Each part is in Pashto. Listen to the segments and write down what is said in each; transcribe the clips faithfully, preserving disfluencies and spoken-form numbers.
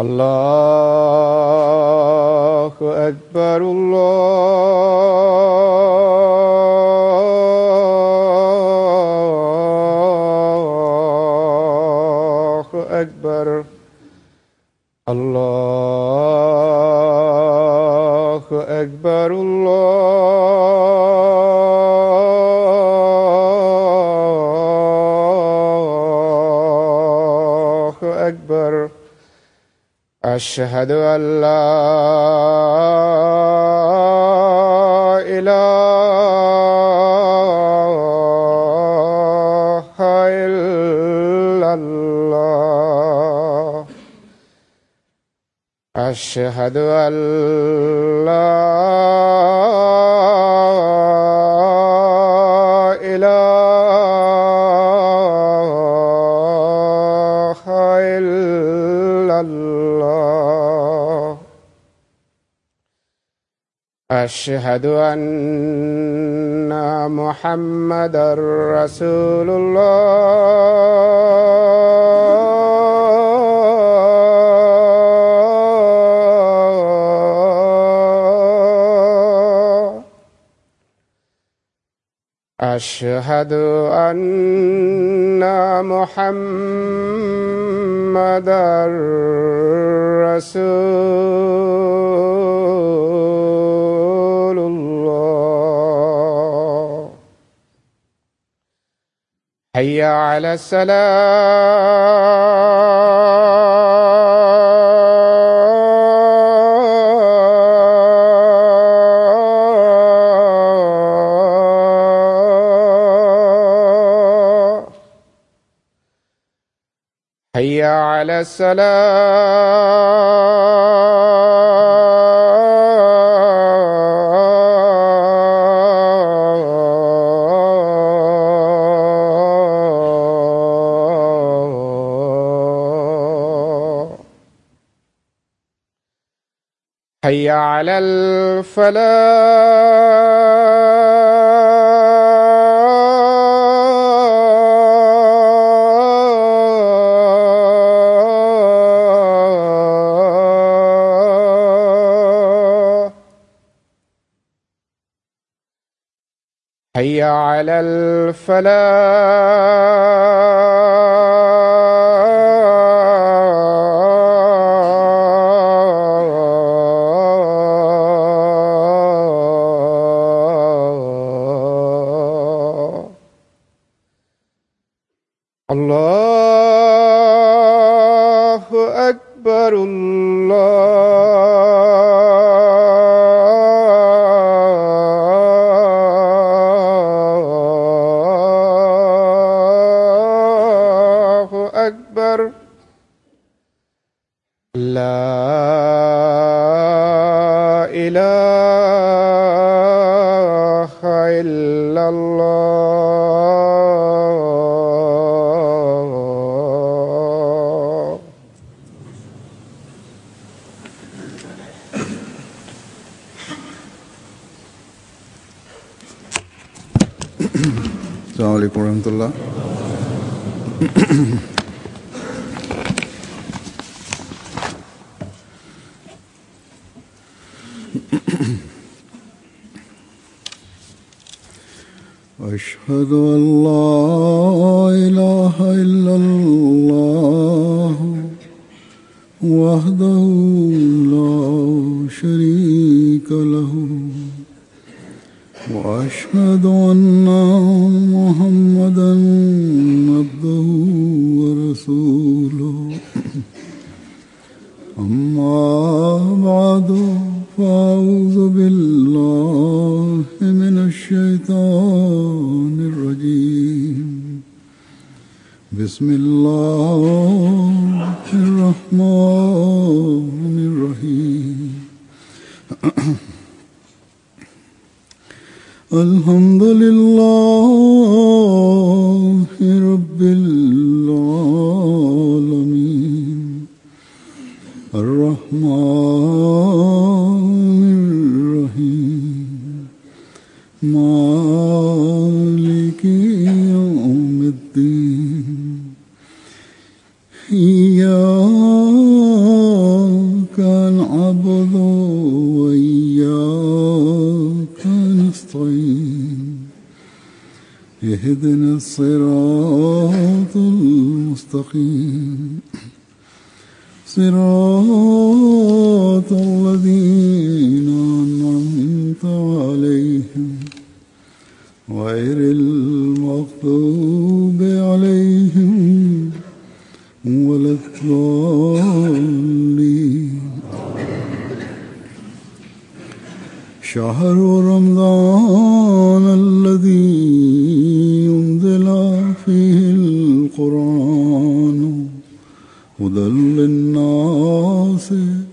الله أكبر الله أكبر الله أكبر الله أكبر أشهد أن لا إله إلا الله أشهد أن لا إله إلا الله أشهد أن محمدًا رسول الله أشهد أن محمدًا رسول الله حي على الصلاة حي على الصلاة حي على الفلاح حي على الفلاح الله أكبر الله أكبر لا إله إلا الله السلام عليكم ورحمة الله. أشهد أن لا إله إلا الله وحده لا شريك له وأشهد أن محمدًا عبده ورسوله أما بعد فأعوذ بالله من الشيطان الرجيم بسم الله الرحمن الرحيم الحمد لله رب العالمين الرحمن الرحيم مالك يوم الدين إياك اهدنا الصراط المستقيم صراط الذين أنعمت عليهم غير المغضوب عليهم ولا الضالين. شهر رمضان الذي أنزل فيه القرآن هدى للناس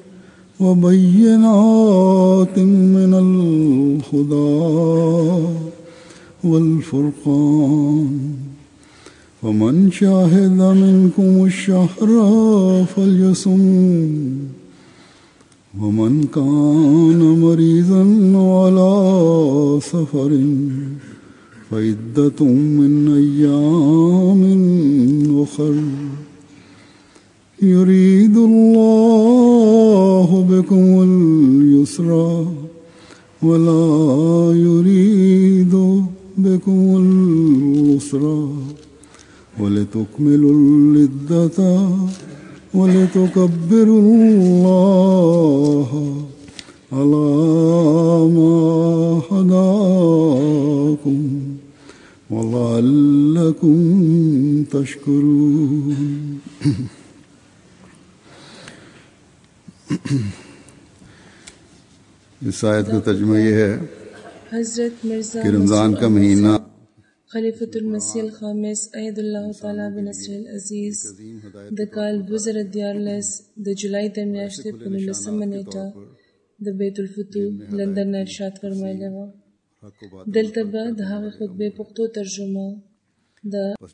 وبينات من الهدى والفرقان ومن شهد منكم الشهر فليصم ومن كان مريضا على سفر فعدة من أيام أخر يريد الله بكم اليسر ولا يريد بكم العسر ولتكملوا العدة ولتكبروا الله على ما هداكم ولعلكم تشكرون. इस आयत का तर्जुमा ये है कि रमज़ान का महीना खलीफतुल मसीह खामिस अयदुल्लाह ताला बिनस्र अजीज د کال دوه زره دیارلس د جولای د میاشتې په نولسمه نیټه د بیت الفتوح لندن نه ارشاد فرمایلی وه. دلته به د هغې خطبې پښتو ترجمه د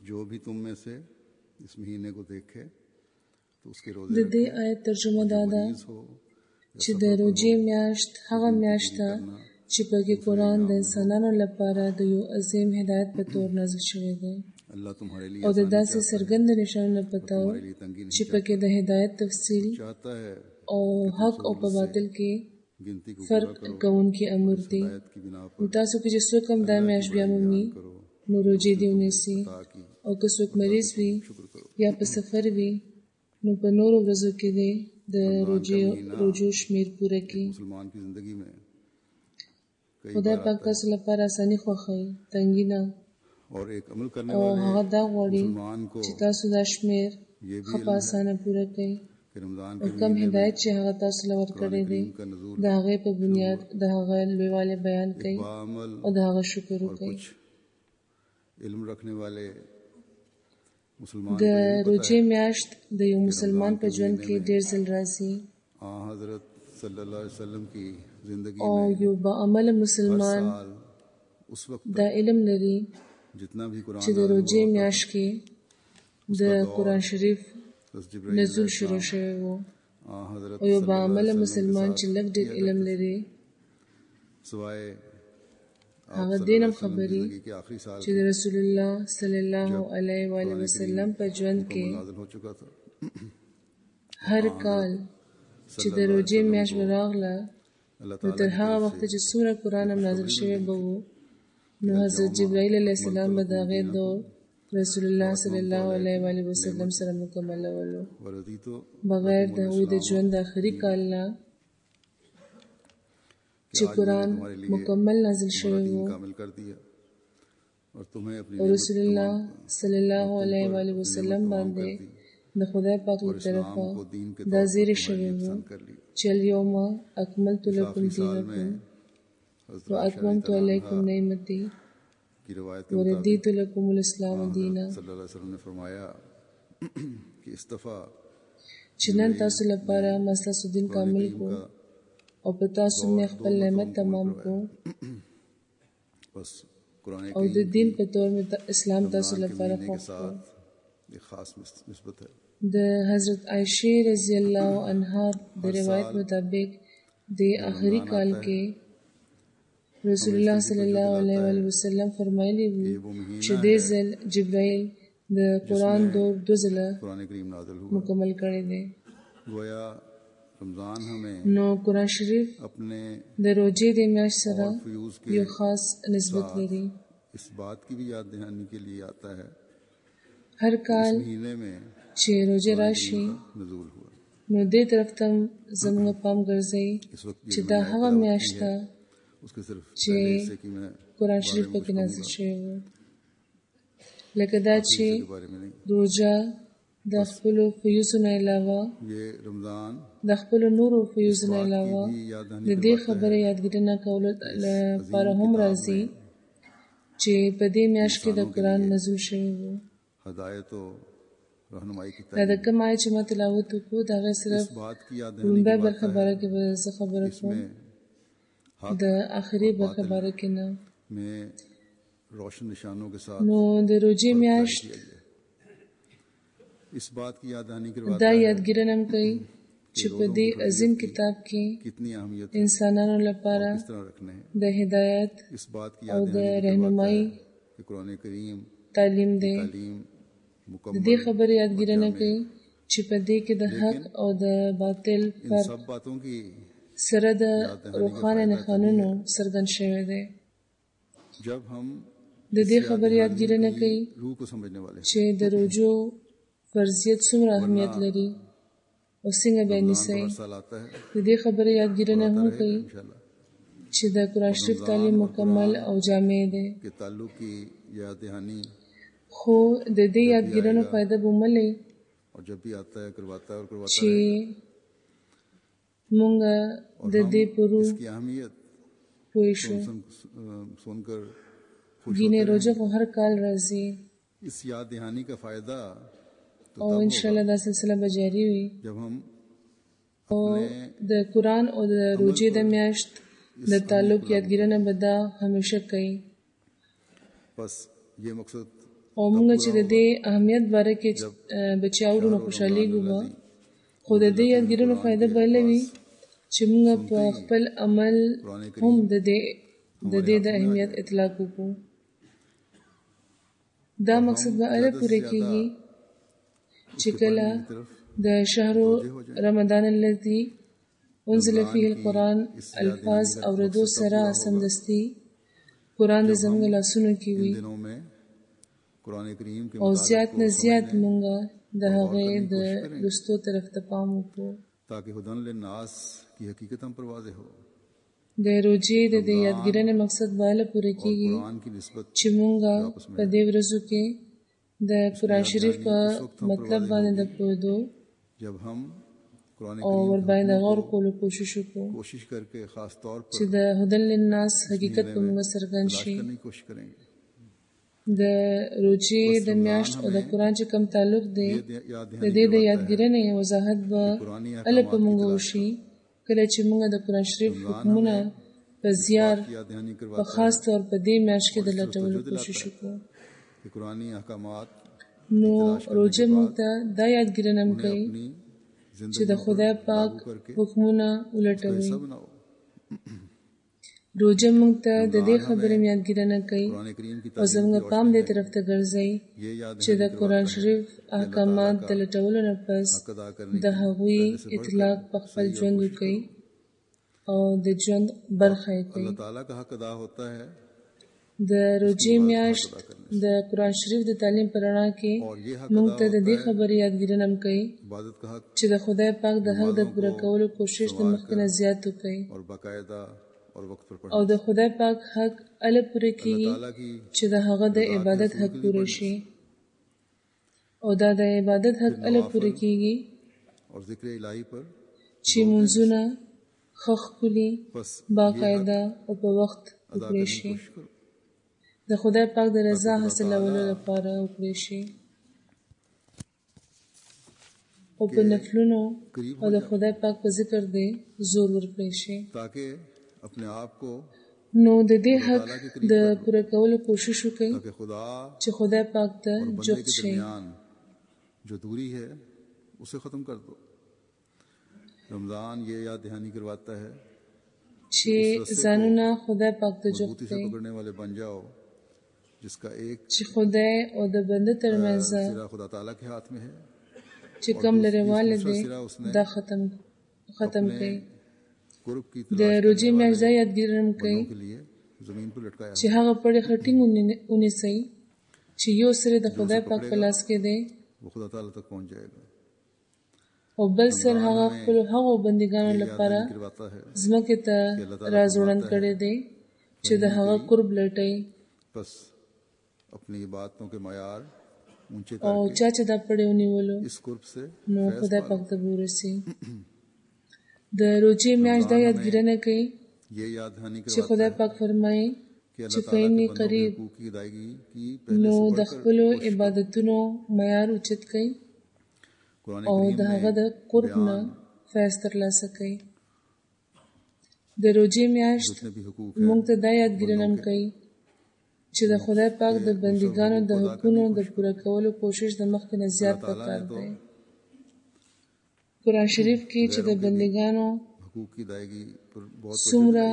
د دې آیت ترجمه دا ده چې د روژې میاشت هغه میاشت ده چې پکې قرآن د انسانانو لپاره د یو عظیم هدایت په طور نازل شوی دی او د داسې څرګند نشانو په طور چې پکې د هدایت تفصیل او حق او په باطل کې فرق کوونکي امور دي. تاسو کې چې څوک هم دا میاشت بیا مومي نو روژې دې ونیسي، او که څوک مریض وي یا په سفر وي نو په نورو ورځو کې دې د روژو شمیر پوره کړي. خدای پاک تاسو لپاره اساني خوښوي، تنګي نه، او هغه دا غواړي چې تاسو دا شمیر ښه په اسانه پوره کړئ او کم هدایت چې هغه تاسو له ورکړی دی د هغې په بنیاد د هغه لویوالی بیان کړئ او د هغه شکر وکړئ. د روژې میاشت د یو مسلمان په ژوند کې ډېر ځل راځي او یو با عمل مسلمان دا علم لري چې د روژې میاشت کې د قرآن شریف نزول شروع شوی و، او یو با عمل مسلمان چې لږ ډېر علم لري هغه دین هم خبري چې د رسول الله صلی الله علیه و آله وسلم په ژوند کې هر کال چې د روژې میاشت به راغله نو تر هغه وخته چې څومره قرآن هم نازل شوی به و نو حضرت جبرائیل علیه السلام به د هغې دور رسول الله صلی الله علیه و آله وسلم سره مکملولو بغیر د هغوی د ژوند د آخري کال نه چې قرآن مکمل نازل شوی و، او رسول الله صلی الله علیه و آله وسلم باندې د خدای پاک له طرفه دا زیری شوی و چې الیوم اکملت لکم دینکم و اتممت علیکم نعمتی و رضیت لکم الاسلام دینا. چې نن تاسو لپاره ما ستاسو دین کامل کو او په تاسو مې خپل نعمت تمام کو او د دین په طور مې اسلام تاسو لپاره خوښ کو. د حضرت عائشہ رضی الله عنها د روایت مطابق د آخري کال کې رسول الله صلی الله علیه و وسلم فرمایلی وو چې دې ځل جبرائیل د قرآن دور دو ځله مکمل کړی دی. نو قرآن شریف د روژې د میاشت سره یو خاص نسبت لري इस बात की भी याद दहानी के लिए आता है हर इस काल महीने में چې روزه कुरान راشي करीम का नज़ूल हुआ। نو دې طرف ته زموږ پام ګرځي इस वक्त چې जो دا मैंने هغه तिलावत की میاشت है ده उसके सिर्फ چې पहले हिस्से की मैं قرآن बारे شریف में پکې कुछ نازل कहूँगा, شوی و لکه دا आखिरी چې हिस्से के बारे में नहीं। روزه د خپلو فیوزونو علاوه ये رمضان د خپلو نورو فیوزونو इस बात की علاوه भी याद दहानी د دې करवाता خبرې है یادګیرنه کولو لپاره هم किताब راځي में چې په دې میاشت کې د इंसानों के قرآن लिए نازل شوی و हदायत और रहनुमाई की دا د तालीम کوم آیت چې ما تلاوت وکړو د هغه صرف इस बात की याद दहानी لومبۍ करवाता برخه है باره کې به زه خبره کوم इसमें हक د آخري और برخه बातिल باره کې نه में रोशन निशानों के साथ نو د روزې फर्क जाहिर میاشت किया गया है। इस बात की याद दहानी دا करवाता है یادګیرنه هم کوي چې په دې عظیم کتاب کې कितनी अहमियत انسانانو لپاره किस तरह रखने हैं। د هدایت इस बात की او याद د दहानी करवाता रहनुمایي है कि कुरान करीम تعلیم دی तालीम د मुकम्मल دې خبرې یادګیرنه और जामे کوي چې په دې کې د حق او د باطل इन پر सब बातों की سره د یاد دهانی روښانه کا فائدہ نښانونو څرګند شوی دی जब हम د دې इस خبرې याद یادګیرنه दहानी کوي की रूह को समझने वाले हैं। چې د روزو فرضیت څومره اهمیت لري او څنګه به रमजान نیسي तो हर साल आता है د دې خبرې یادګیرنه आता هم रहेगा کوي इंशाल्लाह چې د قرآن شریف تعلیم مکمل او جامع دی के ताल्लुक की याद दहानी خو د دې یادګیرنو فائدہ به ملي और जब भी आता है करवाता है और करवाता چې है مونږ और د हम دې پرو इसकी अहमियत پوه شو सुन सुन सुनकर खुश ګینه होते روزه हैं। خو هر کال راځي इस याद दहानी का फायदा तो او तब ان شاء الله होगा دا سلسله به جاری وي जब हम او अपने د قرآن او د روزې د میاشت د تعلق یادګیرنه به دا همیشه کوي बस ये मकसद او موږ چې د دې اهمیت باره کې بچاورو نو خوشحالي ګوبا خو د دې یادګیرنو فائدہ به لوي چې موږ په خپل عمل هم د دې د دې د اهمیت اطلاق وکړو دا مقصد به اله پوره کیږي چې کله د شهر رمضان الذي انزل فيه القرآن الفاظ اوردو سره سمدستي قرآن د زموږ لاسونو کې وي इन दिनों में कुरान करीम के او زیات نه मुताबिक زیات समझने مونږ د هغې د رستو طرف ته پام وکړو ताकि हुदन लिन्नास की हकीकत हम पर वाज़ेह हो د روزې د دې یادګیرنې مقصد بالا پوره और کیږي कुरान की निस्बत چې مونږ په دې ورځو کې د قرآن شریف په مطلب باندې د پوهېدو जब हम कुरान او ور करीम باندې غور کولو کوشش وکړو कोशिश करके खास तौर چې पर د هدن للناس حقیقت په موږ څرګند तलाश شي करने की कोशिश करेंगे। د روزې د میاشت او د قرآن چې کوم تعلق دی ये याद د دې د یادګیرنې وضاحت به اله په موږ وشي کله چې موږ د قرآن شریف حکمونه په زیار की याद दहानी په करवाता خاص طور په دې میاشت کې د لټولو کوشش وکړو कि कुरानी अहकामात نو روزه موږ ته دا یادګیرنه هم کوي अपनी چې د خدای پاک حکمونه ولټوي सब ना हो। روزه موږ ته د دې خبرې یادګیرنه کوي कुरान करीम की او زموږ پام دې طرف ته ګرځي ये याद چې د قرآن شریف احکامات د لټولو نه پس अदा करने د هغوی اطلاق په خپل ژوند وکړي او د ژوند برخه یې کوي अल्लाह ताला का हक अदा होता है د روزې میاشت د قرآن شریف د تعلیم په رڼا کې और ये हक موږ अदा ته د होता دې है خبرې یادګیرنه هم کوي इबादत का हक چې د خدای پاک د حق د پوره کولو کوشش د مخکې نه زیات وکړي और बाकायदा और वक्त पर او पढ़ना। د خدای پاک حق اله پوره अल्लाह کیږي ताला की چې د هغه د عبادت حق پوره شي او دا د عبادت حق اله پوره کیږي और जिक्र इलाही पर چې منځونه خخ کلی बस باقاعده او په وخت अदा وکړي करने की شي कोशिश करो। د خدای پاک د رضا حاصلولو لپاره وکړي شي او په نفلونو او د خدای پاک په ذکر دې زور ورکړي شي ताकि अपने आप को نو د دې حق د پوره کولو کوشش وکړي ताकि खुदा چې खुदा पाक ته और बंदे جوخت के شي दरमियान जो दूरी है उसे ख़त्म कर दो। रमज़ान ये याद दहानी करवाता है چې ځانونه خدای पाक ته جوخت मजबूती से کړي पकड़ने वाले बन जाओ जिसका एक چې خدای او د بنده ترمنځ सिरा खुदा ताला के हाथ में है چې کم لريواله دي دا ختم ختم کړي कुर्ब की د روزي میاشت د یادګیرم तलाश کوي के लिए जमीन पर लटकाया چې هغه پړې خټینګ ونیسئ چې یو سر د خدای پاک په لاس کې دی वो खुदा ताला तक पहुंच जाएगा। او बल سر هغه خپل هغو بندګانو لپاره करवाता है ځمکې ته راځوړند کړی دی چې د هغه قرب لټي बस अपनी इबादतों के معیار ऊंचे او करके چا چې دا پړې ونیولو इस कुर्ब से نو फैज़ خدای पालो। پاک ته ورسي د روزي میاشت دا یادګیرنه کوي ये याद दहानी چې करवाता خدای है پاک فرمایي कि چې अल्लाह ताला के فینی बंदों के قریب हुकूक की अदायगी की पहले نو से د बढ़कर خپل عبادتونو معیار اوچت کوي कुरान او करीम د هغه د में قرب نه فیض ترلاسه کوي د روزي میاشت जितने भी हुकूक موږ हैं ته دا یادګیرنه کوي چې د خدای پاک د بندګانو د حقوقو د پوره کولو کوشش د مخکې نه زیات پکار دی قرآن شریف کې چې د بندګانو हुकूक की अदायगी पर बहुत څومره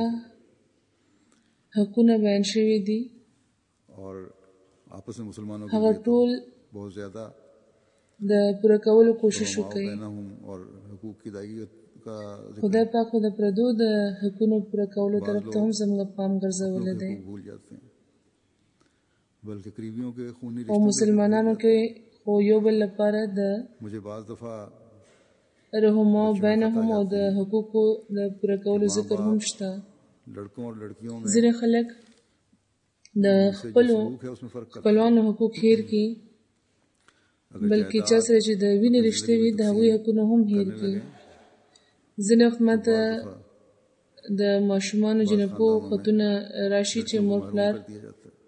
حقونه بیان شوي دي और आपस में मुसलमानों के هغه लिए तो ټول बहुत ज्यादा د پوره کولو کوشش माओ وکړي बैनहुम और हुकूक की अदायगी का जिक्र خدای پاک خو د پردو د حقونو پوره کولو طرف ته هم زموږ پام ګرځولی دی हुकूक भूल जाते हैं बल्कि करीबियों के खूनी او रिश्तों مسلمانانو کې خو یو بل لپاره د मुझे बाज दफा رحمه بینهم او د حقوقو د پوره کولو ذکر هم شته लड़कों और लड़कियों में ځینې خلک د خپلو सलूक है उसमें फर्क करते خپلوانو حقوق هیر کړي अगर بلکې چا سره چې د وینې رشتې وي د هغوی حقونه هم هیر کړي ځینې وخت ماته د ماشومانو جنکو خطونه راشي چې مور پلار कर दिया जाता है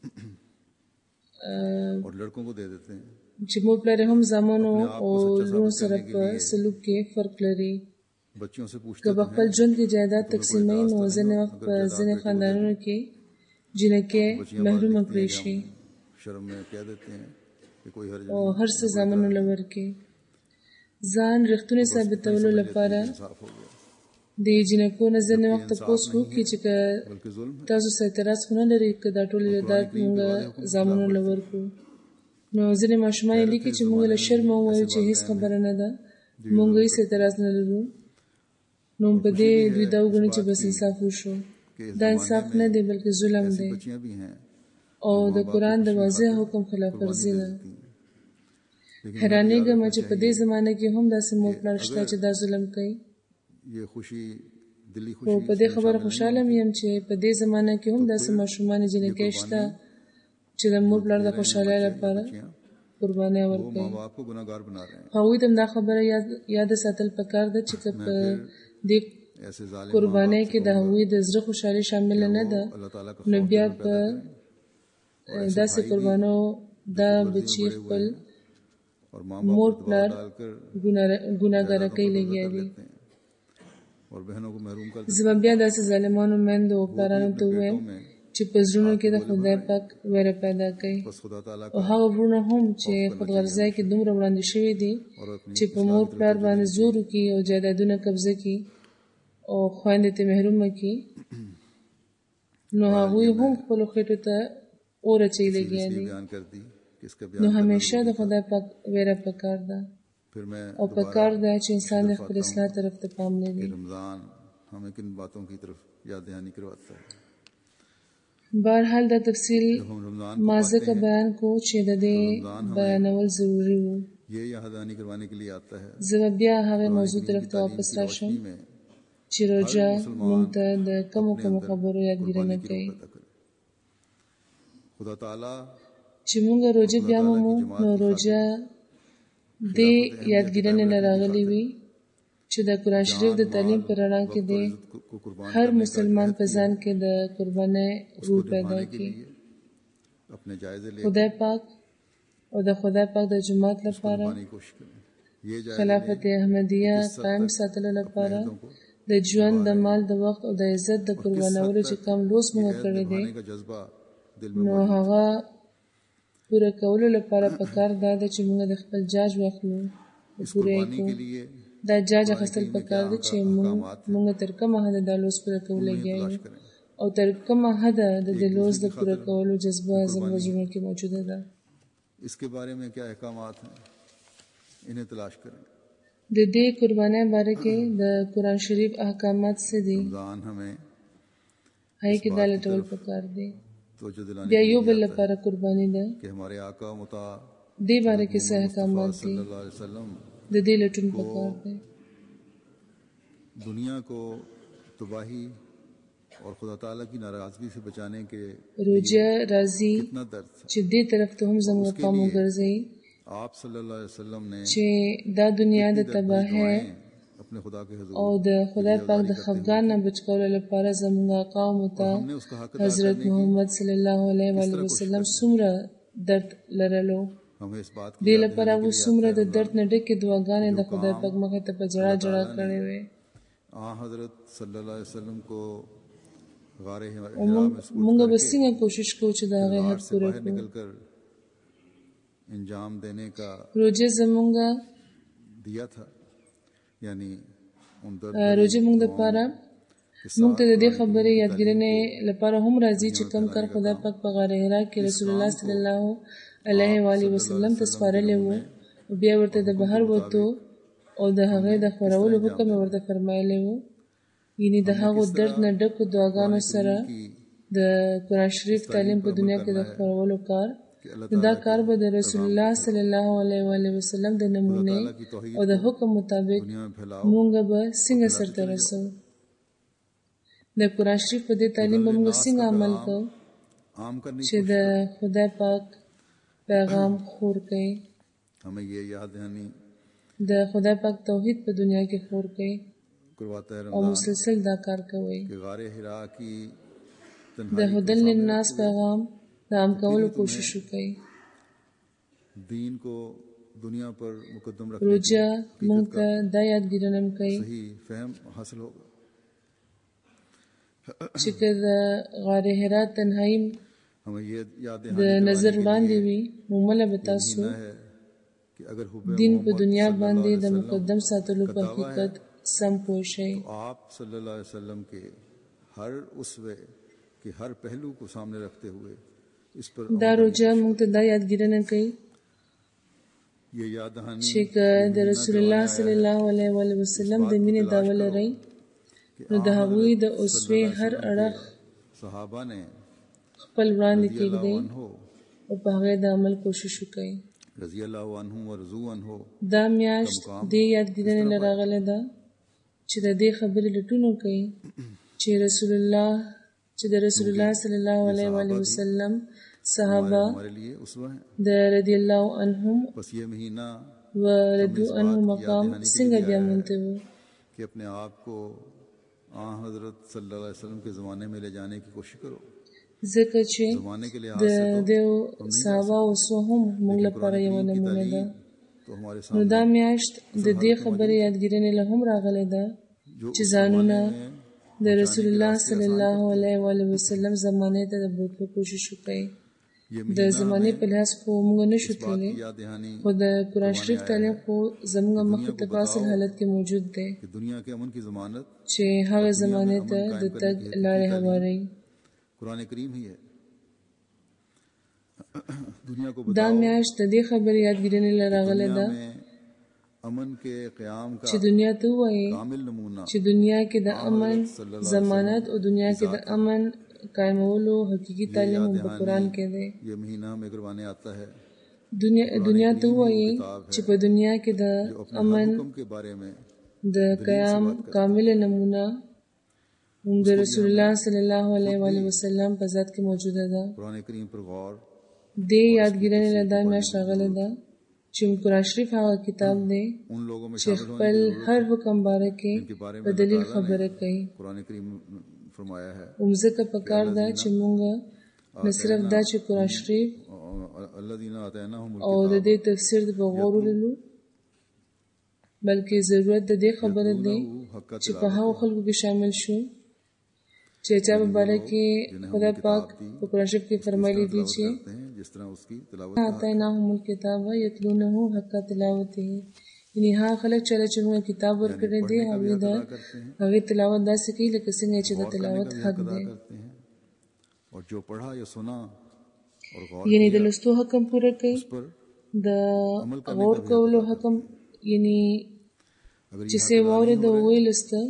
और लड़कों को दे देते हैं چې مور پلار هم زامنو او لونو سره په سلوک کې فرق لري बच्चियों से पूछते که په خپل ژوند کې جایداد تقسیموي نو ځینې وخت په ځینې خاندانونو کې جنکې محرومه کړی شي शर्म में कह देते हैं कि कोई हर्ज او هر څه زامنو لور کې ځان رښتونی ثابتولو لپاره साफ हो गया د جنکو نه ځینې وخت تاسو وکړي چې که बल्कि जुल्म تاسو سره اعتراض خو نه لري که دا ټول جایداد موږ زامنو لور کړو نو ځینې ماشومان لیکي چې موږ له شرم ووایو چې هیڅ خبره نه ده موږ هیڅ اعتراض نه لرو نو په دې دوی دا وګڼي چې بس انصاف وشو دا انصاف نه دی بلکې ظلم دی बच्चियां भी हैं او د قرآن د واضح حکم خلاف ورزي ده حیرانېږم چې په دې زمانه کې هم داسې مور پلار شته چې دا ظلم کوي ये खुशी दिली خو खुशी په دې خبره خوشحاله مې یم چې په دې زمانه کې هم داسې ماشومان جنکۍ شته چې د مور پلار د خوشحالۍ لپاره قرباني वो ورکوي माँ बाप को गुनाहगार बना रहे हैं هغوی ته هم دا خبره یاد یاد ساتل پکار ده چې که په دې ऐसे जालिम قربانۍ کې د هغوی د زړه خوشحالي شامل نه ده अल्लाह ताला का نو بیا په داسې قربانو دا بچي خپل और माँ مور बाप पर پلار दबाव डालकर ګناهګاره کوي لګیا دي देते हैं और बहनों को महरूम कर زه به بیا داسې ظالمانو میندو او پلارانو ته ووایم چې په زړونو کې د خدای پاک ویره پیدا کوي बस खुदा ताला او का هغه وروڼه هم چې خودغرضۍ کې دومره وړاندې شوي دي और अपनी چې په مور پلار باندې زور وکړي او جایدادونه قبضه کړي او خویندې ته محرومه کړي نو هغوی هم خپلو خېټو ته اور اچوي لګیا इसलिए دي बयान कर दी कि इसका نو बयान همیشه د خدای پاک ویره پکار ده फिर मैं او پکار ده چې انسان د خپل اصلاح طرف ته پام لري कि रमजान हमें किन बातों की तरफ याद दहानी करवाता है بهرحال دا تفصیل जब हम रमजान ما ځکه بیان کو چې د دې بیانول ضروري وو ये याद दहानी करवाने के लिए आता है زه به بیا هغه موضوع طرف ته واپس راشم रोशनी में چې روژه موږ ته د کومو کومو خبرو یادګیرنه کوي पैदा करे खुदा ताला چې موږ روژه بیا مومو نو روژه دې یادګیرنې نه راغلې وي چې د قرآن شریف د تعلیم په رڼا کې دی को कुर्बान هر مسلمان په ځان کې د قربانۍ روح پیدا کړي अपने जायजे ले خدای پاک او د خدای پاک د جماعت لپاره पाने की कोशिश करें ये जायजे خلافت احمدیه قائم ساتلو لپاره د ژوند د مال د وخت او د عزت د قربانولو چې کوم لوس موږ کړی دی का जज्बा दिल में نو هغه پوره کولو لپاره پکار دا ده چې موږ د خپل جاج واخلو او پوره یې पाने کړو के लिए دا جاج اخیستل پکار دی چې موږ موږ تر کومه حده دا لوس پوره کول لګیا یو करें او تر کومه حده د دې لوس د پوره کولو جذبه زموږ ژوند کې موجوده ده इसके बारे में क्या अहकामात हैं इन्हें तलाश करें د دې قربانۍ باره کې د قرآن شریف احکامات څه دي रमजान हमें هاي کې دا لټول پکار دی. توجہ دلانے بیا کے یو لیے بل آتا ہے لپاره قرباني ده. کہ ہمارے آقا مطاع دې باره کې څه احکامات صلی دي اللہ علیہ وسلم د دې لټون پکار دی. دنیا کو تباہی اور خدا تعالیٰ کی ناراضگی سے بچانے کے روجه راځي کتنا درد تھا. چې دې طرف ته هم زموږ پام وګرځي آپ صلی اللہ علیہ وسلم نے چې دا دنیا د تباہی اپنے خدا کے حضور او د خدای پاک د خفګان نه بچ کولو لپاره زموږ آقا او متا حضرت محمد صلی الله علیه و آله وسلم څومره درد لرلو. ہمیں اس بات دې لپاره و څومره د درد نه ډکې دعاګانې د خدای پاک مخې ته په جړا جړا کړې وې. آ حضرت صلی اللہ علیہ وسلم کو غار حرا موږ به څنګه کوشش کوو چې د هغې حق پوره کړو. نکل کر انجام دینے کا روجه زموږ دیا تھا، یعنی روجه موږ دپاره موږ ته د دې خبرې یادګیرنې لپاره هم راځي چې کوم کار خدای پاک په غار حرا کې رسول الله صلی الله علیه و آله وسلم ته سپارلی و او بیا ورته د بهر وتو او د هغې د خورولو حکم یې ورته فرمایلی و. یعنې د هغو درد نه ډکو دعاګانو سره د قرآن شریف تعلیم په دنیا کې د خپرولو کار، دا کار به د رسول الله صلی الله علیه و آله وسلم د نمونې او د حکم مطابق مونږ به څنګه سرته رسو. د قرآن شریف په دې تعلیم به مونږ څنګه عمل کوو چې د خدای پاک پیغام خور کړي، ہمیں یہ یاد دہانی د خدای پاک توحید په دنیا کې خور کړي کرواتا ہے او مسلسل دا کار کوي. کہ غار حرا کی د هدل للناس پیغام د عام کولو کوشش وکړي. دین کو دنیا پر مقدم رکھنے روجه مونږ ته دا یادګیرنه کوي صحیح فهم حاصل ہوگا. چې که د غار حرا تنهایی ہمیں یہ یاد د نظر وړاندې وي نو مله به تاسو ہے کہ اگر حب دین په دنیا باندې د مقدم ساتلو په حقیقت سم پوه شئ. آپ صلی اللہ علیہ وسلم کے ہر اسوے کے ہر پہلو کو سامنے رکھتے ہوئے اس پر دا روجه مونږ ته دا یادګیرنه کوي یہ یاد دہانی چې که د رسول الله صلی الله علیه و آله وسلم د مینې دعوه لرئ نو د هغوی د اسوې هر اړخ صحابہ نے خپل وړاندې کېږدئ او په هغې د عمل کوشش وکړئ. رضی اللہ عنہ و رضو عنہ دا میاشت دې یادګیرنې له راغلی ده چې د دې خبرې لټون وکړئ چې رسول الله چې د رسول الله صلی الله علیه و آله وسلم صحابه ہمارے لیے اسوہ ہیں. د رضی الله عنهم بس یہ مہینہ و رضو عنه مقام څنګه بیا مونته وو کہ اپنے آپ کو آ حضرت صلی اللہ علیہ وسلم کے زمانے میں لے جانے کی کوشش کرو. ځکه چې زمانے کے د لحاظ سے دیو صحابه اوسو هم موږ لپاره یو نمونه ده. تو ہمارے نو دا سامنے میاشت د دې خبرې یادګیرنې له هم راغلی ده چې ځانونه د رسول الله صلی الله علیه و آله وسلم زمانې ته د بوتلو کوشش وکړئ. یہ د زمانې په لحاظ خو موږ نشو بات تللی کی یاد دہانی خو د قرآن شریف تعلیم خو زموږ مخې ته په اصل حالت کې موجود دی کہ دنیا کے امن کی ضمانت چې هغه زمانې ته د تګ لارې هواروي. قرآن کریم ہی ہے. دنیا کو دا بتاؤ میاشت د دې خبرې یادګیرنې له راغلی دنیا ده میں امن کے قیام کا چې دنیا ته ووایي کامل نمونہ چې دنیا کې د امن ضمانت او دنیا کې د امن قائمولو حقیقي تعلیم هم په قرآن کې دی. یہ مہینہ ہمیں کروانے آتا ہے دنیا دنیا ته ووایي چې په دنیا کې د جو اپنے امن حکم کے بارے میں د قیام کامل نمونه هم د رسول الله صلی الله علیه و آله وسلم په ذات کې موجوده ده. قرآن کریم پر غور دې یادګیرنې له دا میاشت راغلی ده چې قرآن شریف هغه کتاب دی ان لوگوں میں چې شامل ہونے خپل هر حکم باره کې په دلیل خبره کوي. قرآن کریم فرمایا ہے ومځکه پکار ده چې مونږ نه صرف دا چې قرآن شریف الذین آتیناهم او د الکتاب دې تفسیر د بغور ولولو بلکې ضرورت د دې خبره دی چې په هغو خلکو کې شامل شو چې چا په باره کې خدای پاک په قرآن شریف کې فرمایلی دي چې کرتے ہیں جس طرح اس کی تلاوت آتیناهم الکتاب یتلونه حق تلاوته، یعنی هغه خلک چې چې موږ کتاب ورکړی دی هغوی د هغې تلاوت داسې کوي لکه څنګه چې د تلاوت حق دی. کرتے ہیں اور جو پڑھا یا سنا اور غور یعنی د لوستو حکم پوره کوي، پر د غور کولو حکم یعنی اگر چې څه واورېده او ویې لوسته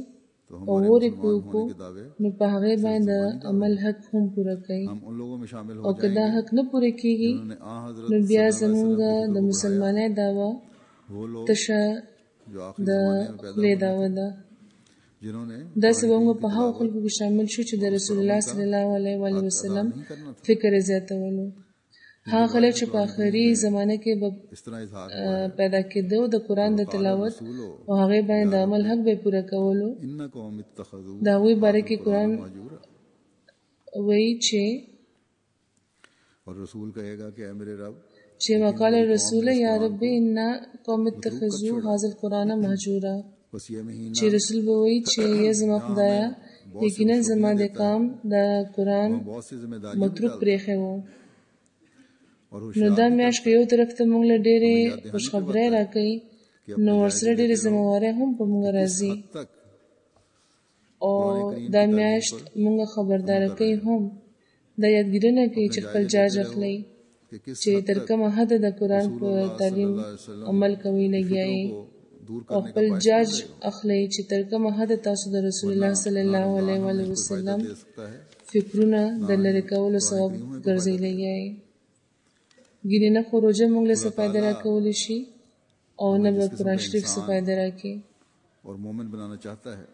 तो او हमारे ورې मुसलमान پوکو होने के दावे نو په هغې باندې د عمل حق هم پوره کوي हम उन लोगों में शामिल او हो که دا जाएंगे حق نه پوره کیږي जिन्होंने आ हजरत نو بیا सल्लल्लाहु अलैहि زمونږ वसल्लम د की फिक्र को बढ़ाया مسلمانۍ دعوه वो लोग تشه जो आखिरी د जमाने में पैदा خولې हुए دعوه ده जिन्होंने داسې به कुरान موږ की په هغو तिलावत خلکو کې شامل شو چې د رسول الله صلی الله علیه و آله وسلم नहीं करना था فکر یې زیاتولو هغه خلک چې په آخري زمانه کې به इस तरह इजहार پیدا کېدو د قرآن د تلاوت रसूलो او هغې باندې د عمل حق به یې پوره کولو इन कौम इत्तखذू د هغوی باره کې قرآن महजूरा وایي چې और रसूल कहेगा कि ऐ मेरे रब چې وقال الرسول یا رب ان قوم اتخذوا هذا القرآن مهجورا बस ये महीना چې رسول به وایي چې یا زما خدایا یقینا زما د قوم د قرآن बहुत सी जिम्मेदारी متروک پرېښی و और نو دا میاشت که یو طرف ته موږ له ډېرې خوشخبرۍ راکوي نو ورسره ډېرې ذمهوارۍ هم په موږ راځي तक او دا میاشت موږ خبرداره کوي هم دا یادګیرونه کوي چې خپل جاج اخلئ कि किस چې تر کومه حده د قرآن په تعلیم عمل کوي لګیایي को दूर او करने خپل جاج اخلئ چې تر کومه حده تاسو د رسول الله صلی الله علیه و آله وسلم दे सकता है فکرونه د لرې کولو سبب ګرځي لګیایي ګینې نه خو روژه موږ له څه فایده راکولی شي او نه به قرآن شریف څه فایده راکړي और मोमिन बनाना चाहता है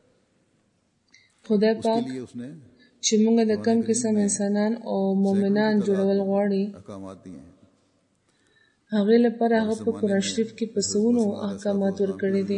خدای उसके پاک लिए उसने چې موږ د کم قسم انسانان او مؤمنان جوړول غواړي अहकामात दिए हैं هغې لپاره هغه په قرآن شریف کې په سوونو احکامات ورکړي دي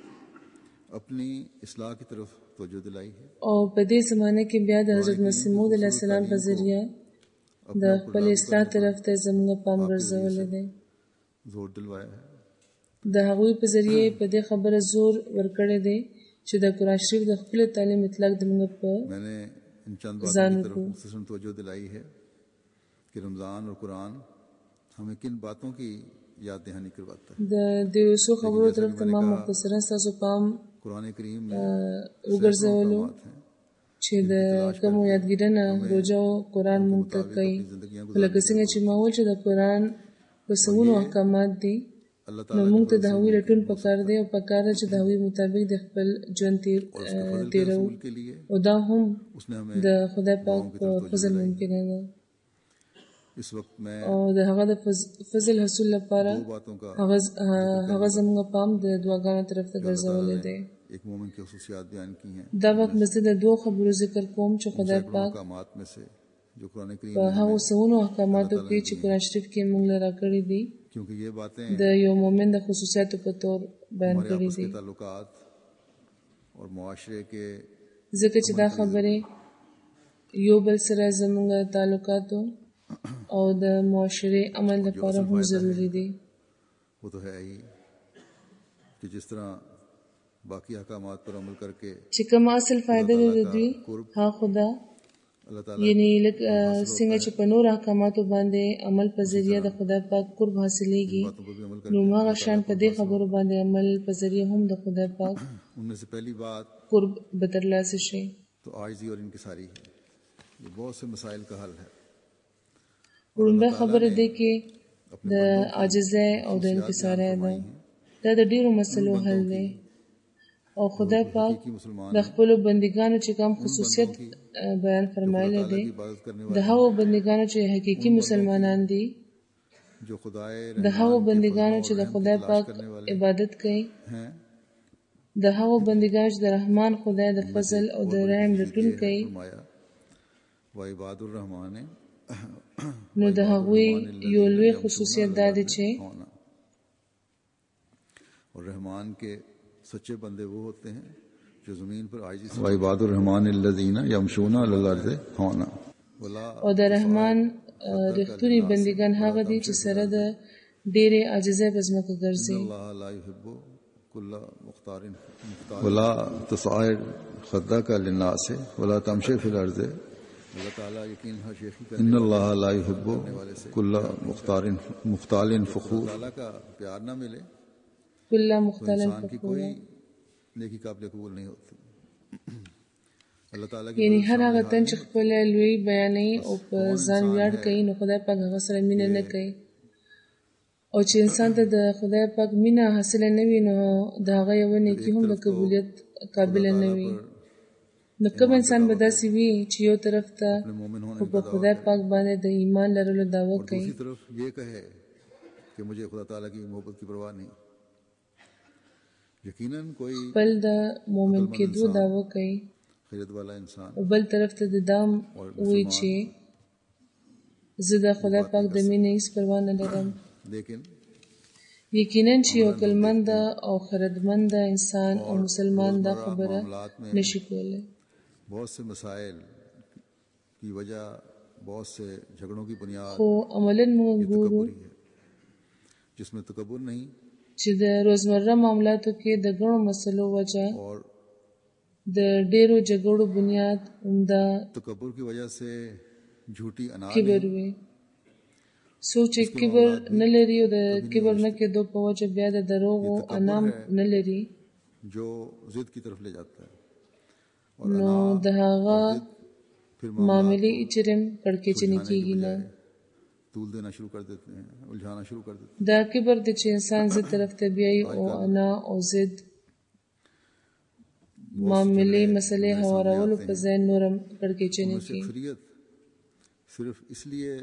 अपनी इस्लाह की तरफ तवज्जो दिलाई है او په دې زمانه کې بیا د حضرت مسیح موعود علیه السلام په ذریعه د خپل اصلاح طرف ته زموږ پام ګرځولی دی जोर दिलवाया है د هغوی په ذریعه په دې خبره زور ورکړی دی چې د قرآن شریف د خپل تعلیم اطلاق د موږ په मैंने इन चंद बातों जानू की तरफ को। मुख्तसरन तवज्जो दिलाई है कि रमज़ान और कुरान हमें किन बातों की याद दहानी करवाता है د دې څو خبرو طرف ته ما مختصرا ستاسو پام कुरान करीम में وګرځولو अहकामात हैं چې د کومو یادګیرنه روژه او قرآن موږ ته کوي لکه څنګه چې ما وویل چې د قرآن په سوونو احکامات دي अल्लाह نو ताला موږ ته د هغوی لټون پکار دی او پکار ده چې د هغوی مطابق د خپل ژوند تیر تیرو के लिए او دا هم उसने हमें د خدای پاک په فضل ممکنه ده इस वक्त मैं او د هغه د فض- فضل حصول لپاره दो बातों का هغه هغه زموږ پام د دعاګانو طرف ته ګرځولی دی एक मोमिन की खसूसियात बयान की हैं دا वخت مزه د دوه خبرو ذکر کوم چې خدای सैकड़ों پاک अहकामात में से जो कुरान करीम په में هغو हमें- سوونو احکاماتو کې چې قرآن شریف کې موږ له راکړي دي क्योंकि ये बातें د یو مؤمن د خصوصیاتو په तौर بیان हमारे کړي आपस دي के ताल्लुकात और मुआशरे के ځکه چې دا خبرې یو بل سره زموږ تعلقاتو او د معاشرې عمل لپاره هم ضروری دي वो तो है ही कि जिस तरह बाकी अहकामात पर अमल करके چې کوم اصل فائدہ ده د دوی ها خدا अल्लाह ताला یعنی لکه څنګه چې په نور احکاماتو باندې عمل په ذریعہ د خدای پاک قرب حاصلېږي बातों पर भी अमल نو करके هغه شان په دې خبرو باندې عمل په ذریعہ هم د خدای پاک उनमें से पहली बात قرب به ترلاسه شي तो आजिज़ी और इनकिसारी है ये बहुत से मसाइल का हल है ورنده خبره ده کې د عاجزۍ او د انکسارۍ ده دا د ډیرو مسلو حل دی او خدای پاک कि मुसलमान د خپل بندګانو چې کوم خصوصیت بیان فرمایلی دی की इबादत करने د هغو بندګانو چې حقيقي مسلمانان دي वाले जो खुदाए د هغو بندګانو چې د خدای پاک عبادت کوي हैं د هغو بندګانو چې د رحمان خدای د فضل او د رحم لټون کوي फरमाया व इबादुर रहमान نو د هغوی یو لوی خصوصیت دا دی چې होना और रहमान के सच्चे बंदे वो होते हैं जो जमीन पर आजिज़ व इबादुर रहमान الذين يمشون على الارض होना वला او د رحمان رښتونی بندګان هغه دي چې سره د ډېرې عاجزۍ په ځمکه ګرځي الله لا يحب كل مختار مختار ولا تصعد خدك للناس ولا تمشي في الارض اللہ تعالیٰ یقین ہر شیخی کرنے ان اللہ لا يحب كل مختار مختال فخور تعالیٰ کا پیار نہ ملے کله تو مختلف انسان کی کوئی نیکی قابل قبول نہیں ہوتی اللہ تعالیٰ کی یعنی هر هغه تن چې خپل لوی بیانې او په ځان ویاړ کوي نو خدای پاک هغه سره مینه نه کوي او چې انسان ته د خدای پاک مینه حاصله نه وي نو د هغه یو نیکی هم د قبولیت قابل نه وي. نو کوم انسان به داسې وي چې یو طرف ته अपने मोमिन होने خو का په दावा خدای करे پاک باندې د ایمان لرلو دعوه और کوي، दूसरी तरफ ये कहे कि मुझे खुदा ताला की मोहब्बत की परवाह नहीं। यकीनन कोई خپل د مؤمن کېدو دعوه کوي، खैरत वाला इंसान او بل طرف ته د دام وایي چې زه د خدای پاک د مینې هیڅ پروا نه لرم. लेकिन یقینا چې یو عقلمند او خردمند انسان او مسلمان دا خبره نشي کولی. बहुत से मसाइल की वजह, बहुत से झगड़ों की बुनियाद خو عملاً موږ ګورو तकब्बुर ही है, जिसमें तकब्बुर नहीं چې د روزمره معاملاتو کې د ګڼو مسلو وجه और د ډېرو جګړو بنیاد عمده तकब्बुर की वजह से झूठी अना کبر وي. څوک چې کبر نه لري او د کبر نه کېدو په وجه بیا د دروغو انام نه لري، जो जिद की तरफ ले जाता है और نو अना د هغه फिर معاملې اجرم کړکېچنې کېږي نه. तूल देना शुरू कर देते हैं, उलझाना शुरू कर देते دا کبر د چې انسان زد طرف ته بیایي او انا او زد معاملې مسلې هوارولو په ځای نورم کړکېچنې हैं। کوي. अक्सरियत सिर्फ इसलिए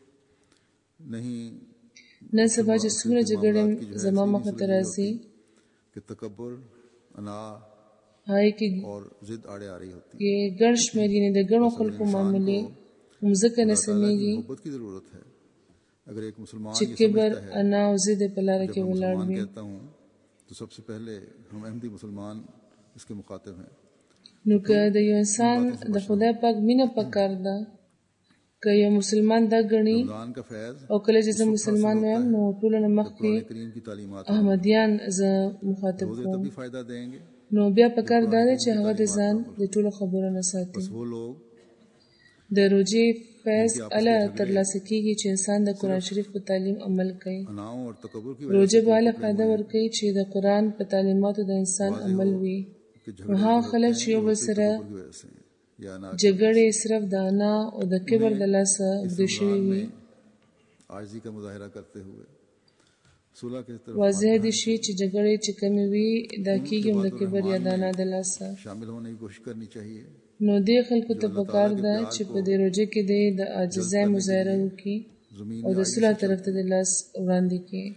नहीं نن سبا چې څومره جګړې زما مخې ته راځي، कि तकब्बुर, अना هغې کې और जिद आड़े आ रही होती है। کې ګڼ شمېر یعنې د ګڼو خلکو معاملې همځکه نه سمېږي मोहब्बत की जरूरत है। अगर एक मुसलमान چې ये کبر समझता है, انا او زد په لاره کې जब मैं ولاړ मुसलमान وي، कहता हूँ तो सबसे पहले हम अहमदी मुसलमान इसके मुखातिब हैं। نو که د یو انسان د خدای پاک مینه پکار ده، که یو مسلمان دا ګڼي रमजान का फैज او کله چې زه مسلمان یم نو ټولو نه مخکې कुरान करीम की तालीमात हैं। احمدیان زه مخاطب रोजे کوم. तभी फायदा देंगे نو بیا پکار دا دی چې هغه د ځان د ټولو خبرو نه ساتي. बस वो लोग د روجې فیض اله ترلاسه کېږي چې انسان د قرآن شریف په تعلیم عمل کوي. अनाओं और तकब्बुर की روجه به اله فایده ورکوي چې د قرآن په تعلیماتو د انسان عمل وي. نو هغه خلک چې یو بل سره की वजह से या अना جګړې صرف د انا او د کبر د لاسه اوږدې شوي وي. आजिज़ी का मुजाहिरा करते हुए सुलह की तरफ واضح دي شي چې جګړې چې کمې وي دا کېږي هم د کبر یا د انا د لاسه. शामिल होने की कोशिश करनी चाहिए। نو دې خلکو ته پکار ده چې په دې روجه کې دی د عاجزۍ مظاهره وکړي ज़मीन او د صلح طرف ته د لاس وړاندې کړي.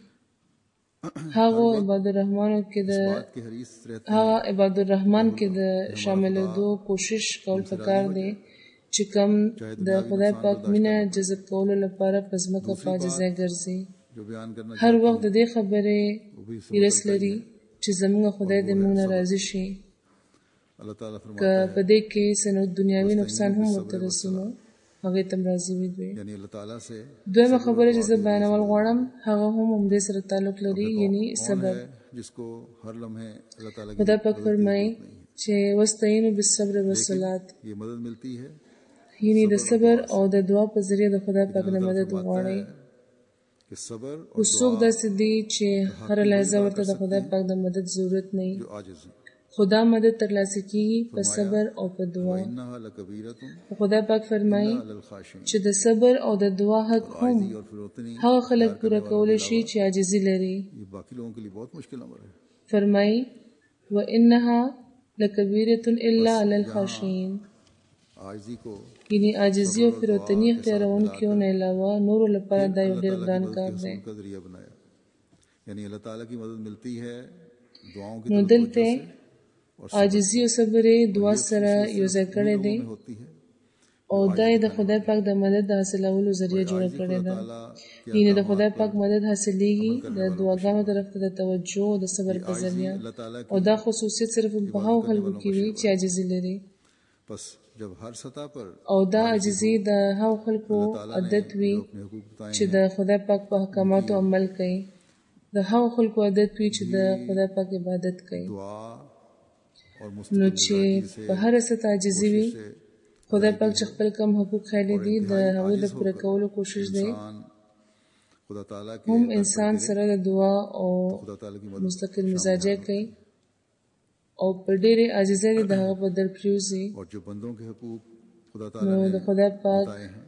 هغه عباد الرحمنو کې د बात की हरीस रहती هغه عباد الرحمن کې د شاملېدو کوشش کول پکار دی چې کوم د خدای پاک مینه جذب کولو لپاره په ځمکه په عاجزۍ ګرځي. जो बयान करना هر وخت د دې خبرې هیرس لري چې زموږ خدای دې موږ نه راضي شي. अल्लाह ताला که फरमाता है, په دې کې څه نو دنیاوي نقصان هم ورته رسونو هغې ته هم راضي وي دوی. यानी अल्लाह ताला से دویمه خبره چې زه بیانول غواړم هغه هم همدې سره تعلق لري، یعنی कौन صبر. है जिसको हर लम्हे अल्लाह ताला की خدای پاک मदद की فرمایي जरूरत नहीं है। چې واستعینوا بالصبر والصلاة، ये मदद मिलती है یعنی د صبر او د دعا په ذریعه د خدای پاک نه مدد وغواړئ. कि सबर خو और څوک दुआ داسې دي چې هر لحظه ورته د خدای پاک د مدد ضرورت نه وي. जो आजिज़ है। خدا مدد ترلاسه کیږي په صبر او په دعا. इन्नहा लकबीरतुन خدای پاک فرمایي इल्ला अलल खाशिन। چې د صبر او د دعا حق هم आजिज़ी और फिर उतनी هغه خلک پوره کولی شي چې عاجزي لري. ये बाकी लोगों के लिए बहुत मुश्किल अमर है। فرمایي وانها لکبیرة الا علی الخاشعين، आजिज़ी को یعنی عاجزي او فروتنی اختیارونکو نه علاوه نورو لپاره دا یو ډېر ګران کار دی. का जरिया बनाया, यानी अल्लाह ताला की मदद मिलती है दुआओं की نو तरफ دلته तवज्जो से और عاجزي او صبر دعا سره یو ځای کړی دی में होती है। او دا یې د خدای پاک د مدد د حاصلولو ذریعہ جوړ کړی ده. ताला یعنی د خدای پاک مدد حاصلېږي د دعاګانو طرف ته د توجه او د صبر په ذریعہ، अल्लाह ताला او دا خصوصیت صرف په هغو خلکو کې وي چې عاجزي لري. बस जब हर सतह पर او دا عاجزي د هغو خلکو عادت وي अपने हुकूक बताए چې د خدای پاک په احکاماتو عمل کوي، د هغو خلکو عادت وي چې د خدای پاک عبادت کوي. दुआ और نو मुस्तकिल چې मिजाजी से په هر څه عاجزي وي، خدای پاک چې خپل کم حقوق خیلی دي د هغوی د پوره کولو کوشش دی. इंसान खुदा ताला के هم انسان سره د دعا او खुदा ताला की मदद مستقل مزاجه کوي او په ډېرې عاجزۍ د هغه په در پریوزي. और जो बंदों के हुकूक खुदा نو ताला د ने خدای پاک बताए हैं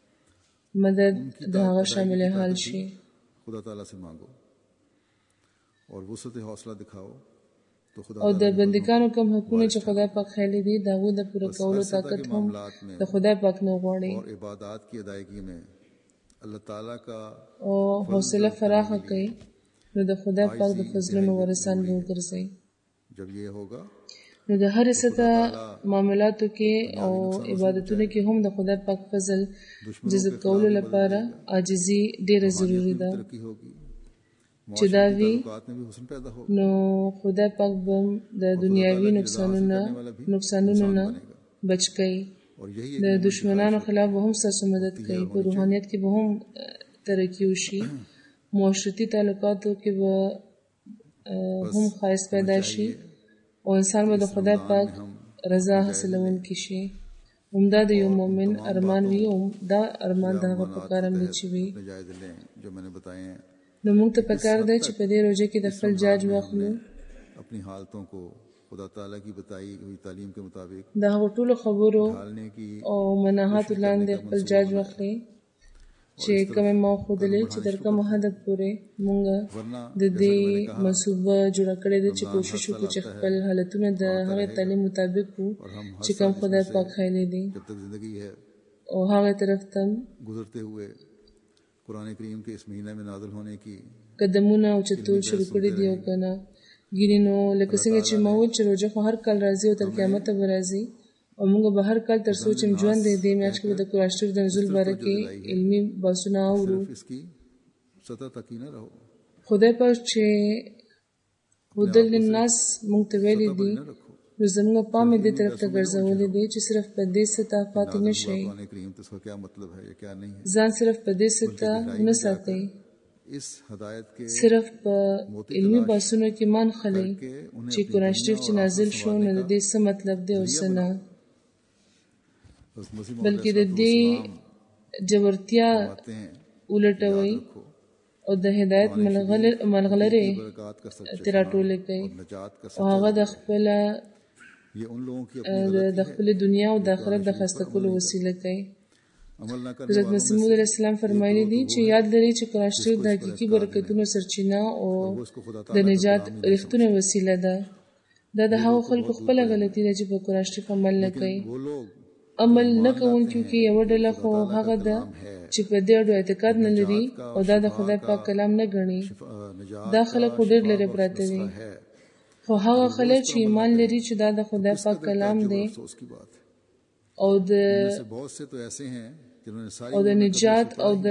مدد د هغه شامل حال شي. खुदा ताला से मांगो और वुसअत हौसला दिखाओ او د بندګانو کوم حقونه چې خدای پاک خېلې دي د هغو د پوره کولو طاقت هم د خدای پاک نه غواړي اور عبادات کی ادائیگی میں اللہ تعالیٰ کا او حوصله فراخه کوي نو د خدای پاک د فضلونو ورسان به وګرځي. جب یہ ہوگا نو د هر سطح معاملاتو کې او عبادتونو کې هم د خدای پاک فضل جذب کولو لپاره عاجزي ډیره ضروری ده چې دا وي نو خدای پاک به د دنیاوي نقصانونو نقصانونو نه بچ کوي. د دشمنانو خلاف به هم ستاسو مدد کوي. په روحانیت کې به هم ترقي وشي. معاشرتي تعلقاتو کې به هم ښایست پیدا شي او انسان به د خدای پاک رضا حاصلونکی شي. همدا د یو مؤمن ارمان وي او دا ارمان د هغه په کار هم دی چې وي. نو موږ ته پکار دی چې په دې روژه کې د خپل جاج واخلو اپنی حالتوں کو خدا تعالیٰ کی بتائی ہوئی تعلیم کے مطابق د هغو ټولو خبرو او مناهاتو لاندې خپل جاج واخلي چې کومه ما ښودلې چې تر کومه حد پورې موږ د دې منصوبه جوړه کړې ده چې کوشش وکړو چې خپل حالتونه د هغې تعلیم مطابق وو چې کوم خدای پاک ښیلی دی او هغې طرف ته گزرتے ہوئے قرآن کریم کے اس مہینہ میں نازل ہونے کی قدمونه اوچتول شروع کړي دي او که نه ګینې نو لکه څنګه چې ما وویل چې روژه خو هر کال راځي او تر قیامته به راځي او موږ به هر کال تر څو چې ژوند دی دې میاشت کې به د قرآن شریف د نزول باره کې علمي بحثونه اورو. خدای پاک چې هدى للناس موږ ته ویلي دي نو زموږ پام یې دې طرف ته ګرځولی دی چې صرف په دې سطح پاتې نه شئ. ځان صرف په دې سطح ونه ساتئ. صرف په علمي بحثونو کې مان خلئ چې قرآن شریف چې نازل شو نو د دې څه مطلب دی او څه نه، بلکې د دې جبرتیا ولټوئ او د هدایت ملغلرې ترې راټولې کړئ او هغه د خپله د خپلې دنیا او د آخرت د ښایسته کولو وسیله کړئ. حضرت مسیح موعود علیه السلام فرمایلی دي چې یاد لرئ چې قرآن شریف د حقیقي برکتونو سرچینه او د نجات رښتونې وسیله ده. دا د هغو خلکو خپله غلطي ده چې په قرآن شریف عمل نه کوي. عمل نه کوونکو کې یوه ډله خو هغه ده چې په دې اړه اعتقاد نه لري او دا د خدای پاک کلام نه ګڼي. دا خلک خو ډېر لرې پراته دي، خو هغه خلک چې ایمان لري چې دا د خدای پاک کلام دی او د او د نجات او د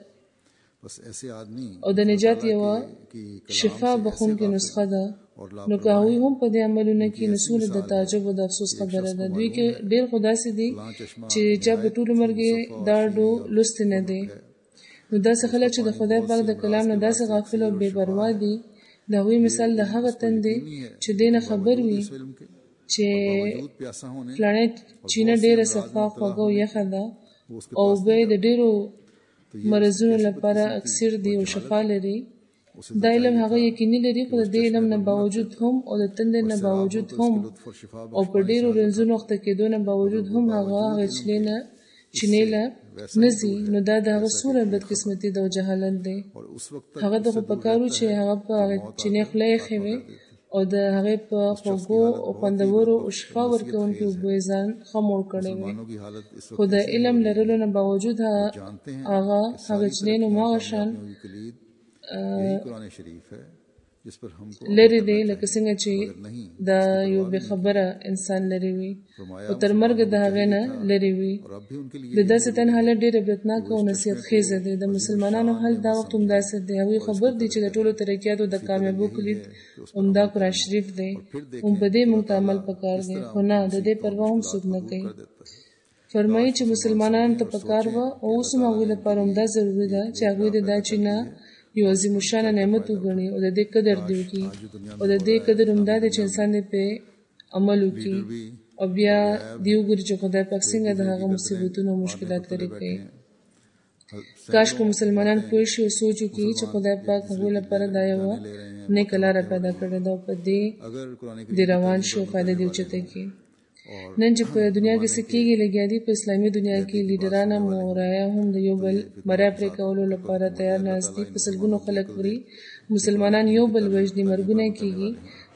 او د نجات یوه شفا بخونکې نسخه ده، نو که هغوی هم په دې عملونه کې نو څومره د تعجب او د افسوس خبره ده. دوی کې ډېر خو داسې دي چې چا په ټول عمر کې دا ډو لوستې نه دی. نو داسې خلک چې د خدای پاک د کلام نه داسې غافل او بې پروا دي، د هغوی مثال د هغه تن دی چې دې نه خبر وي چې فلانه چینه ډېره صفا خوږه او یخه ده او اوبه د ډېرو مرضونو لپاره اکسیر دی او شفا لري. دا علم هغه یقیني لري، خو د دې علم نه باوجود هم او د تندې نه باوجود هم او په ډېرو رنځونو اخته کېدو نه باوجود هم هغه هغه چینې نه چینې له نه ځي. نو دا د هغه څومره بدقسمتي ده او جهالت دی. هغه ته خو پکار و چې هغه په هغې چینې خوله ایښې وې او د هغې په خوږو او خوندورو او شفا ورکوونکو اوبو یې ځان ښه موړ کړی وی. خو د علم لرلو نه باوجود هغه هغه چینې نو هماغه شان لرې دی لکه څنګه چې دا یو بې خبره انسان لرې وي او تر مرګه د هغې نه لرې وي. د داسې تن حالت ډېر عبرتناکه او نصیحت خیزه دی. د مسلمانانو حال دا وخت همداسې دی. هغوی خبر دي چې د ټولو ترقیاتو د کامیابو کلید همدا قرآن شریف دی. هم په دې موږ ته عمل پکار دی، خو نه د دې پروا هم څوک نه کوي. فرمایي چې مسلمانانو ته پکار وه او اوس هم هغوی لپاره همدا ضروري ده چې هغوی د دا چینه یو عظیم الشانه نعمت وګڼي او د دې قدر دې وکړي او د دې قدر همدا دی چې انسان دې پرې عمل وکړي او بیا دې وګوري چې خدای پاک څنګه د هغه مصیبتونو او مشکلات لرې کوي. کاش که مسلمانان پوه شي او سوچ وکړي چې خدای پاک هغوی لپاره دا یوه نیکه لاره پیدا کړې ده او په دې دې روان شي او فایده دې اوچته کړي. نن چې په دنیا کې څه کېږي لګیا دي، په اسلامي دنیا کې لیډران هم او رایه هم د یو بل مرۍ پرې کولو لپاره تیار ناست دي. په سلګونو خلک مري، مسلمانان یو بل وژني، مرګونه کېږي.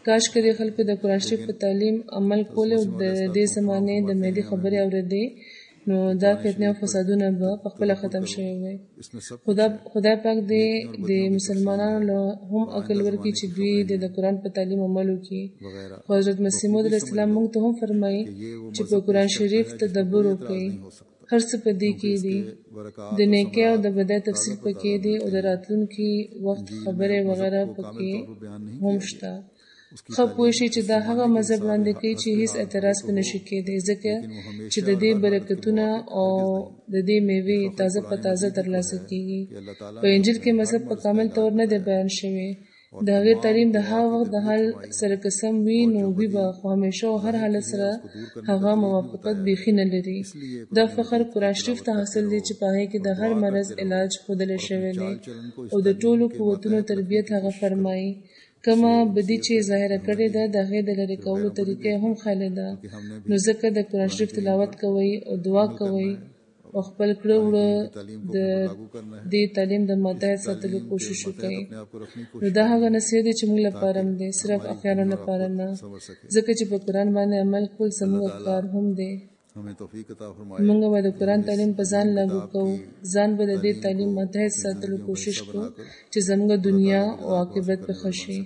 کاش کړي خلکو د قرآن شریف په تعلیم عمل کول او د دې زمانه د مېدی خبرې اورېدې نو دا فتنه او فسادونه به په خپل ختم شوي وي. خدا خدای پاک دې د مسلمانانو له هم عقل ورکړي چې دوی د قرآن په تعلیم عمل وکړي. حضرت مسیح موعود علیه السلام موږ ته هم فرمایي چې په قرآن شریف تدبر وکړئ. هر څه په دې کې دي، د نیکۍ او د بدۍ تفصیل پکې دی او د راتلونکي وخت خبرې وغیره پکې هم شته. ښه پوه شئ چې دا هغه مذهب وړاندې کوي چې هیڅ اعتراض پې نشي کېدی، ځکه چې د دې برکتونه او د دې میوې تازه په تازه ترلاسه کېږي. په انجیل کې مذهب په کامل طور نه دی بیان شوی. د هغې تعلیم د هغه وخت د حال سره قسم وي نو وي به، خو همیشه او هر حالت سره هغه موافقت بیخي نه لري. دا فخر قرآن شریف ته حاصل دی چې په هغې کې د هر مرض علاج ښودلی شوی دی او د ټولو قوتونو تربیت هغه فرمایي. کومه بدي چې ظاهره کړې ده د هغې د لرې کولو طریقه هم ښایلې ده. نو ځکه د قرآن شریف تلاوت کوئ او دعا کوئ او خپل کړه وړه د دې تعلیم د ماتحت ساتلو کوشش وکړئ. نو دا هغه نصیحت دی چې موږ لپاره هم دی، صرف اخیانو لپاره نه، ځکه چې په قرآن باندې عمل کول زموږ کار هم دی. موږ به د قرآن تعلیم په ځان لاګو کوو، ځان به د دې تعلیم ماتحت ساتلو کوشش کوو چې زموږ دنیا او عاقبت په ښه شي.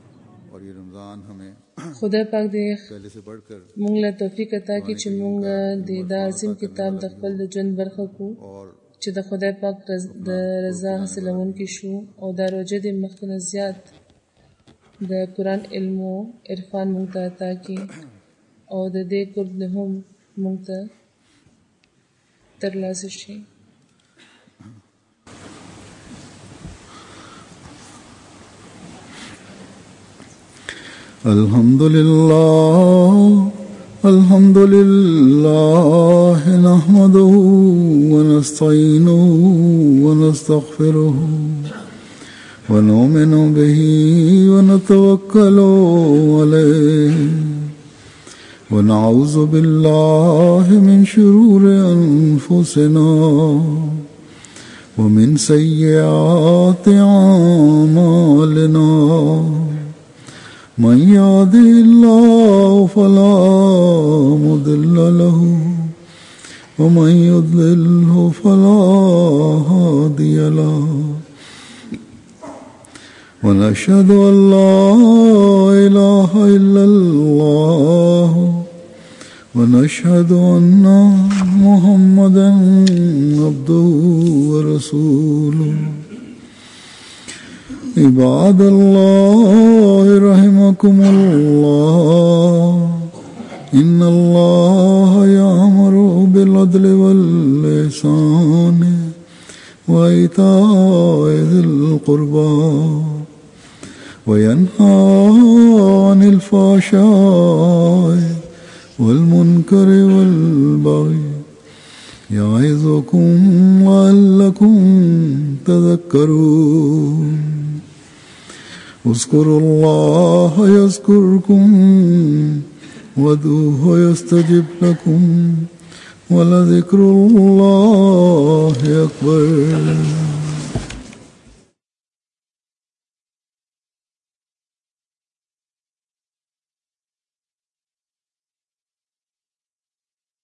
خدای پاک دې موږ له توفیق عطا کړي چې موږ د دا عظیم کتاب د خپل د ژوند برخه کړو، چې د خدای پاک د رضا حاصلونکي شو او دا روژه دې مخکې نه زیات د قرآن علم او عرفان موږ ته عطا کړي او د دې قرب نه هم موږ ته ترلاسه شي. الحمد لله الحمد لله نحمده ونستعينه ونستغفره ونؤمن به ونتوكل عليه ونعوذ بالله من شرور أنفسنا ومن سيئات أعمالنا. من يهده الله فلا مضل له ومن يضلله فلا هادي له. ونشهد أن لا إله إلا الله ونشهد أن محمدا عبده ورسوله. عباد الله رحمكم الله إن الله يأمر بالعدل والإحسان وإيتاء ذي القربى وينهى عن الفحشاء والمنكر والبغي يعظكم لعلكم تذكرون. اذكروا الله يذكركم وادعوه يستجب لكم ولذكر الله